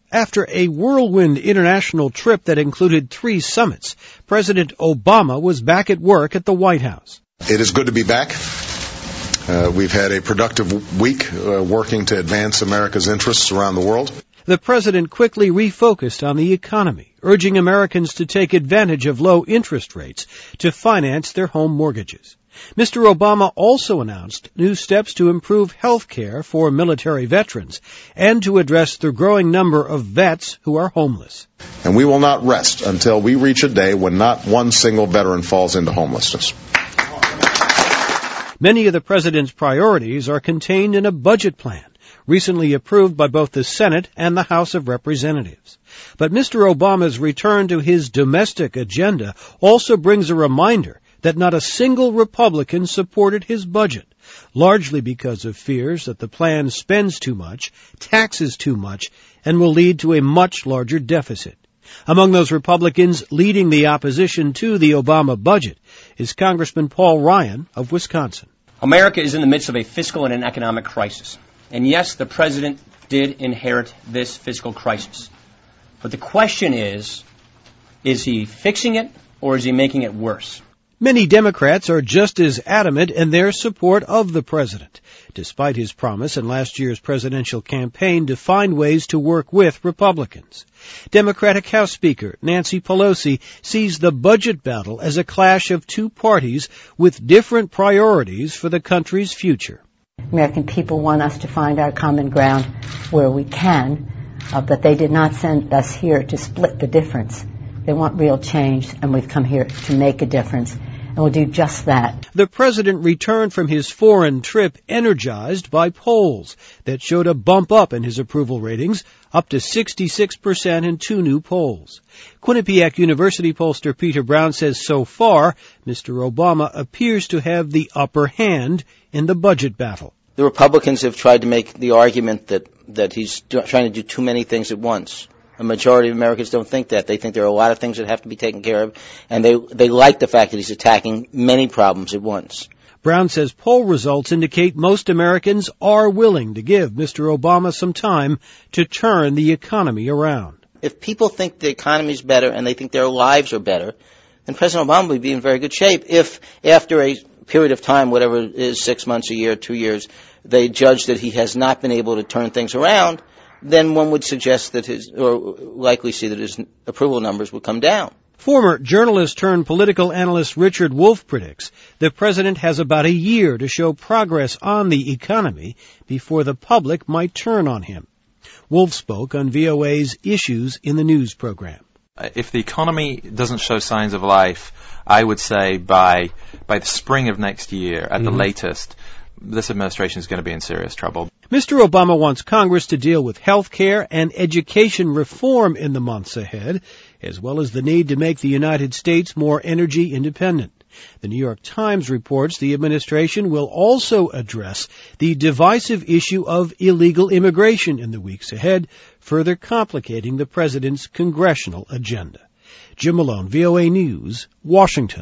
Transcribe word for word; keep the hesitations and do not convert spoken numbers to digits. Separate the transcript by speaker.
Speaker 1: After a whirlwind international trip that included three summits, President Obama was back at work at the White House.
Speaker 2: It is good to be back. Uh, we've had a productive week uh, working to advance America's interests around the world.
Speaker 1: The president quickly refocused on the economy, urging Americans to take advantage of low interest rates to finance their home mortgages. Mister Obama also announced new steps to improve health care for military veterans and to address the growing number of vets who are homeless.
Speaker 2: And we will not rest until we reach a day when not one single veteran falls into homelessness.
Speaker 1: Many of the president's priorities are contained in a budget plan recently approved by both the Senate and the House of Representatives. But Mister Obama's return to his domestic agenda also brings a reminder that not a single Republican supported his budget, largely because of fears that the plan spends too much, taxes too much, and will lead to a much larger deficit. Among those Republicans leading the opposition to the Obama budget is Congressman Paul Ryan of Wisconsin.
Speaker 3: America is in the midst of a fiscal and an economic crisis. And yes, the president did inherit this fiscal crisis. But the question is, is he fixing it or is he making it worse?
Speaker 1: Many Democrats are just as adamant in their support of the president, despite his promise in last year's presidential campaign to find ways to work with Republicans. Democratic House Speaker Nancy Pelosi sees the budget battle as a clash of two parties with different priorities for the country's future.
Speaker 4: American people want us to find our common ground where we can, uh, but they did not send us here to split the difference. They want real change, and we've come here to make a difference, and we'll do just that.
Speaker 1: The president returned from his foreign trip energized by polls that showed a bump up in his approval ratings, up to sixty-six percent in two new polls. Quinnipiac University pollster Peter Brown says so far, Mister Obama appears to have the upper hand in the budget battle.
Speaker 5: The Republicans have tried to make the argument that, that he's do, trying to do too many things at once. A majority of Americans don't think that. They think there are a lot of things that have to be taken care of, and they they like the fact that he's attacking many problems at once.
Speaker 1: Brown says poll results indicate most Americans are willing to give Mister Obama some time to turn the economy around.
Speaker 5: If people think the economy is better and they think their lives are better, then President Obama would be in very good shape. If after a period of time, whatever it is, six months, a year, two years, they judge that he has not been able to turn things around, then one would suggest that his, or likely see that his approval numbers would come down.
Speaker 1: Former journalist turned political analyst Richard Wolff predicts the president has about a year to show progress on the economy before the public might turn on him. Wolff spoke on V O A's Issues in the News program.
Speaker 6: If the economy doesn't show signs of life, I would say by by the spring of next year, at mm-hmm. the latest, this administration is going to be in serious trouble.
Speaker 1: Mister Obama wants Congress to deal with health care and education reform in the months ahead, as well as the need to make the United States more energy independent. The New York Times reports the administration will also address the divisive issue of illegal immigration in the weeks ahead, further complicating the president's congressional agenda. Jim Malone, V O A News, Washington.